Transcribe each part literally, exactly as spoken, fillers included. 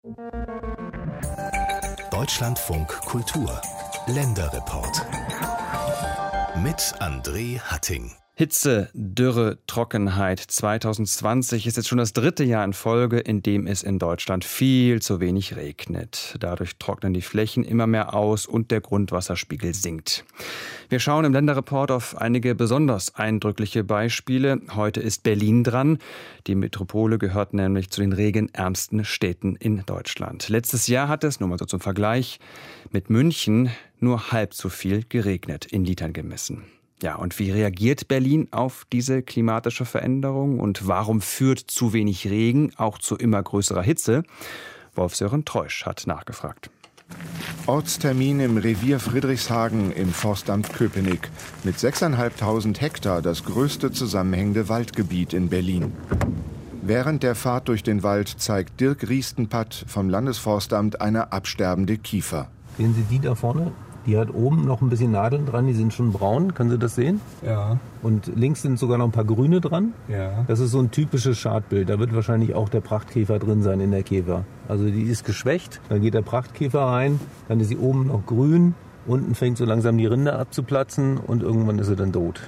Deutschlandfunk Kultur Länderreport mit André Hatting. Hitze, Dürre, Trockenheit. zwanzig zwanzig ist jetzt schon das dritte Jahr in Folge, in dem es in Deutschland viel zu wenig regnet. Dadurch trocknen die Flächen immer mehr aus und der Grundwasserspiegel sinkt. Wir schauen im Länderreport auf einige besonders eindrückliche Beispiele. Heute ist Berlin dran. Die Metropole gehört nämlich zu den regenärmsten Städten in Deutschland. Letztes Jahr hat es, nur mal so zum Vergleich, mit München nur halb so viel geregnet, in Litern gemessen. Ja, und wie reagiert Berlin auf diese klimatische Veränderung und warum führt zu wenig Regen auch zu immer größerer Hitze? Wolf-Sören Treusch hat nachgefragt. Ortstermin im Revier Friedrichshagen im Forstamt Köpenick. Mit sechstausendfünfhundert Hektar das größte zusammenhängende Waldgebiet in Berlin. Während der Fahrt durch den Wald zeigt Dirk Riestenpatt vom Landesforstamt eine absterbende Kiefer. Sehen Sie die da vorne? Die hat oben noch ein bisschen Nadeln dran, die sind schon braun. Können Sie das sehen? Ja. Und links sind sogar noch ein paar grüne dran. Ja. Das ist so ein typisches Schadbild. Da wird wahrscheinlich auch der Prachtkäfer drin sein in der Käfer. Also die ist geschwächt, dann geht der Prachtkäfer rein, dann ist sie oben noch grün, unten fängt so langsam die Rinde abzuplatzen und irgendwann ist sie dann tot.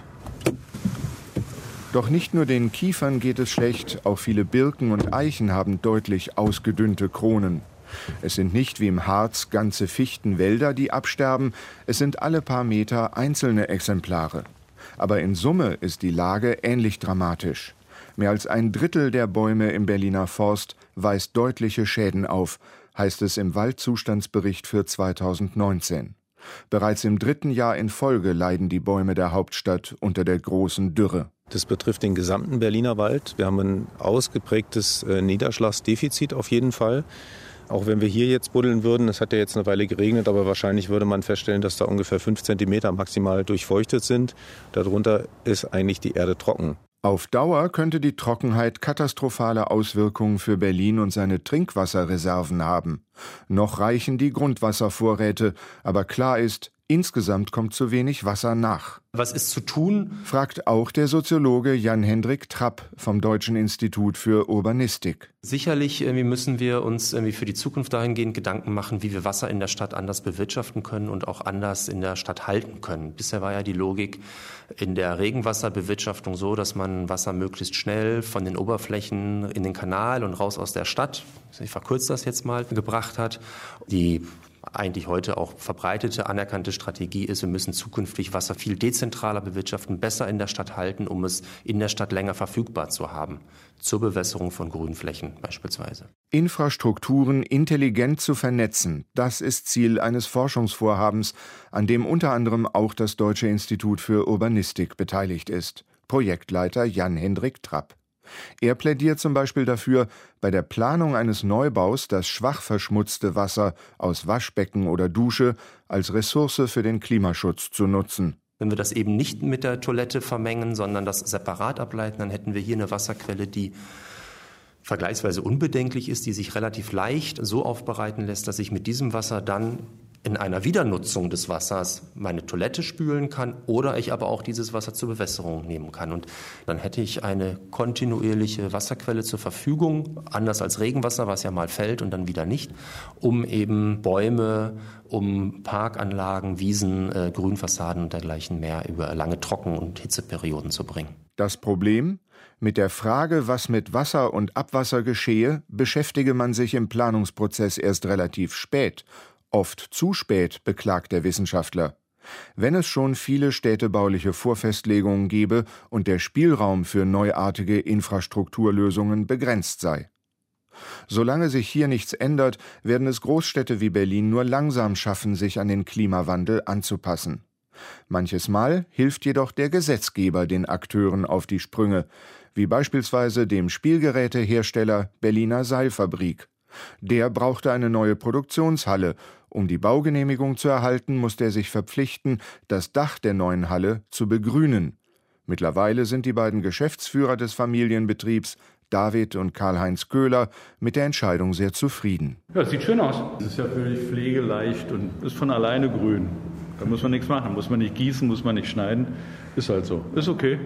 Doch nicht nur den Kiefern geht es schlecht, auch viele Birken und Eichen haben deutlich ausgedünnte Kronen. Es sind nicht wie im Harz ganze Fichtenwälder, die absterben, es sind alle paar Meter einzelne Exemplare. Aber in Summe ist die Lage ähnlich dramatisch. Mehr als ein Drittel der Bäume im Berliner Forst weist deutliche Schäden auf, heißt es im Waldzustandsbericht für zweitausendneunzehn. Bereits im dritten Jahr in Folge leiden die Bäume der Hauptstadt unter der großen Dürre. Das betrifft den gesamten Berliner Wald. Wir haben ein ausgeprägtes Niederschlagsdefizit auf jeden Fall. Auch wenn wir hier jetzt buddeln würden, es hat ja jetzt eine Weile geregnet, aber wahrscheinlich würde man feststellen, dass da ungefähr fünf Zentimeter maximal durchfeuchtet sind. Darunter ist eigentlich die Erde trocken. Auf Dauer könnte die Trockenheit katastrophale Auswirkungen für Berlin und seine Trinkwasserreserven haben. Noch reichen die Grundwasservorräte, aber klar ist, insgesamt kommt zu wenig Wasser nach. Was ist zu tun? Fragt auch der Soziologe Jan-Hendrik Trapp vom Deutschen Institut für Urbanistik. Sicherlich irgendwie müssen wir uns irgendwie für die Zukunft dahingehend Gedanken machen, wie wir Wasser in der Stadt anders bewirtschaften können und auch anders in der Stadt halten können. Bisher war ja die Logik in der Regenwasserbewirtschaftung so, dass man Wasser möglichst schnell von den Oberflächen in den Kanal und raus aus der Stadt, ich verkürze das jetzt mal, gebracht hat. Die eigentlich heute auch verbreitete, anerkannte Strategie ist, wir müssen zukünftig Wasser viel dezentraler bewirtschaften, besser in der Stadt halten, um es in der Stadt länger verfügbar zu haben. Zur Bewässerung von Grünflächen beispielsweise. Infrastrukturen intelligent zu vernetzen, das ist Ziel eines Forschungsvorhabens, an dem unter anderem auch das Deutsche Institut für Urbanistik beteiligt ist. Projektleiter Jan-Hendrik Trapp. Er plädiert zum Beispiel dafür, bei der Planung eines Neubaus das schwach verschmutzte Wasser aus Waschbecken oder Dusche als Ressource für den Klimaschutz zu nutzen. Wenn wir das eben nicht mit der Toilette vermengen, sondern das separat ableiten, dann hätten wir hier eine Wasserquelle, die vergleichsweise unbedenklich ist, die sich relativ leicht so aufbereiten lässt, dass ich mit diesem Wasser dann in einer Wiedernutzung des Wassers meine Toilette spülen kann oder ich aber auch dieses Wasser zur Bewässerung nehmen kann. Und dann hätte ich eine kontinuierliche Wasserquelle zur Verfügung, anders als Regenwasser, was ja mal fällt und dann wieder nicht, um eben Bäume, um Parkanlagen, Wiesen, äh, Grünfassaden und dergleichen mehr über lange Trocken- und Hitzeperioden zu bringen. Das Problem? Mit der Frage, was mit Wasser und Abwasser geschehe, beschäftige man sich im Planungsprozess erst relativ spät. Oft zu spät, beklagt der Wissenschaftler. Wenn es schon viele städtebauliche Vorfestlegungen gebe und der Spielraum für neuartige Infrastrukturlösungen begrenzt sei. Solange sich hier nichts ändert, werden es Großstädte wie Berlin nur langsam schaffen, sich an den Klimawandel anzupassen. Manches Mal hilft jedoch der Gesetzgeber den Akteuren auf die Sprünge, wie beispielsweise dem Spielgerätehersteller Berliner Seilfabrik. Der brauchte eine neue Produktionshalle. Um die Baugenehmigung zu erhalten, musste er sich verpflichten, das Dach der neuen Halle zu begrünen. Mittlerweile sind die beiden Geschäftsführer des Familienbetriebs, David und Karl-Heinz Köhler, mit der Entscheidung sehr zufrieden. Ja, das sieht schön aus. Es ist ja völlig pflegeleicht und ist von alleine grün. Da muss man nichts machen, muss man nicht gießen, muss man nicht schneiden. Ist halt so. Ist okay.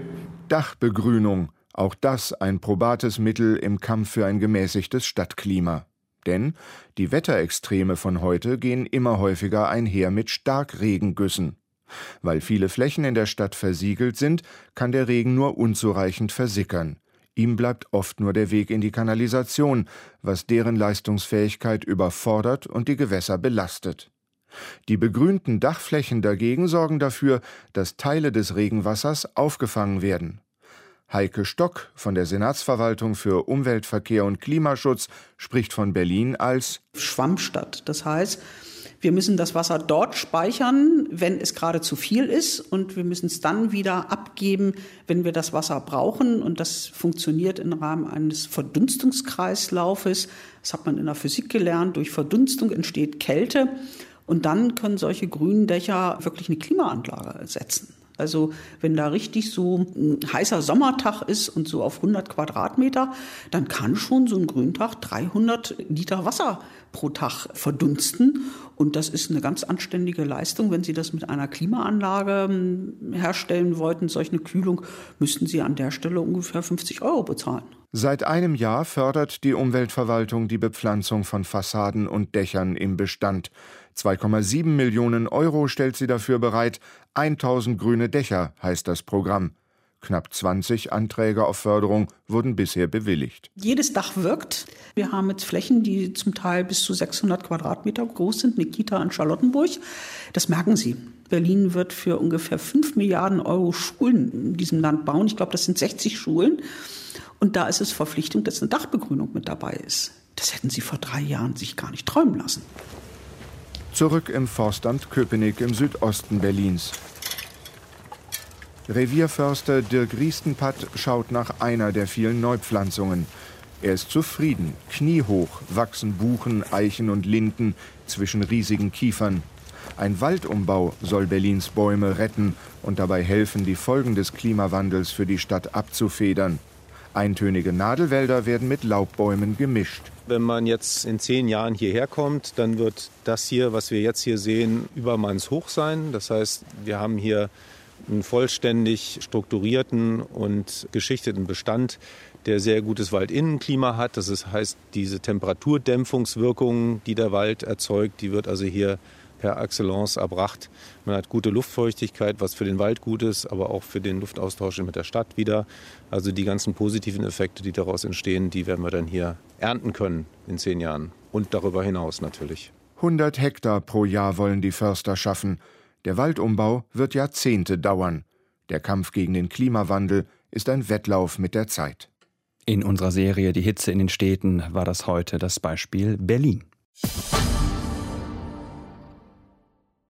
Dachbegrünung, auch das ein probates Mittel im Kampf für ein gemäßigtes Stadtklima. Denn die Wetterextreme von heute gehen immer häufiger einher mit Starkregengüssen. Weil viele Flächen in der Stadt versiegelt sind, kann der Regen nur unzureichend versickern. Ihm bleibt oft nur der Weg in die Kanalisation, was deren Leistungsfähigkeit überfordert und die Gewässer belastet. Die begrünten Dachflächen dagegen sorgen dafür, dass Teile des Regenwassers aufgefangen werden. Heike Stock von der Senatsverwaltung für Umwelt, Verkehr und Klimaschutz spricht von Berlin als Schwammstadt. Das heißt, wir müssen das Wasser dort speichern, wenn es gerade zu viel ist, und wir müssen es dann wieder abgeben, wenn wir das Wasser brauchen. Und das funktioniert im Rahmen eines Verdunstungskreislaufes. Das hat man in der Physik gelernt. Durch Verdunstung entsteht Kälte. Und dann können solche grünen Dächer wirklich eine Klimaanlage ersetzen. Also wenn da richtig so ein heißer Sommertag ist und so auf hundert Quadratmeter, dann kann schon so ein Grüntag dreihundert Liter Wasser pro Tag verdunsten. Und das ist eine ganz anständige Leistung. Wenn Sie das mit einer Klimaanlage herstellen wollten, solch eine Kühlung, müssten Sie an der Stelle ungefähr fünfzig Euro bezahlen. Seit einem Jahr fördert die Umweltverwaltung die Bepflanzung von Fassaden und Dächern im Bestand. zwei Komma sieben Millionen Euro stellt sie dafür bereit. tausend grüne Dächer heißt das Programm. Knapp zwanzig Anträge auf Förderung wurden bisher bewilligt. Jedes Dach wirkt. Wir haben jetzt Flächen, die zum Teil bis zu sechshundert Quadratmeter groß sind. Eine Kita in Charlottenburg. Das merken Sie. Berlin wird für ungefähr fünf Milliarden Euro Schulen in diesem Land bauen. Ich glaube, das sind sechzig Schulen. Und da ist es Verpflichtung, dass eine Dachbegrünung mit dabei ist. Das hätten Sie vor drei Jahren sich gar nicht träumen lassen. Zurück im Forstamt Köpenick im Südosten Berlins. Revierförster Dirk Riestenpatt schaut nach einer der vielen Neupflanzungen. Er ist zufrieden. Kniehoch wachsen Buchen, Eichen und Linden zwischen riesigen Kiefern. Ein Waldumbau soll Berlins Bäume retten und dabei helfen, die Folgen des Klimawandels für die Stadt abzufedern. Eintönige Nadelwälder werden mit Laubbäumen gemischt. Wenn man jetzt in zehn Jahren hierher kommt, dann wird das hier, was wir jetzt hier sehen, übermannshoch sein. Das heißt, wir haben hier einen vollständig strukturierten und geschichteten Bestand, der sehr gutes Waldinnenklima hat. Das heißt, diese Temperaturdämpfungswirkung, die der Wald erzeugt, die wird also hier per Excellence erbracht. Man hat gute Luftfeuchtigkeit, was für den Wald gut ist, aber auch für den Luftaustausch mit der Stadt wieder. Also die ganzen positiven Effekte, die daraus entstehen, die werden wir dann hier ernten können in zehn Jahren. Und darüber hinaus natürlich. hundert Hektar pro Jahr wollen die Förster schaffen. Der Waldumbau wird Jahrzehnte dauern. Der Kampf gegen den Klimawandel ist ein Wettlauf mit der Zeit. In unserer Serie Die Hitze in den Städten war das heute das Beispiel Berlin.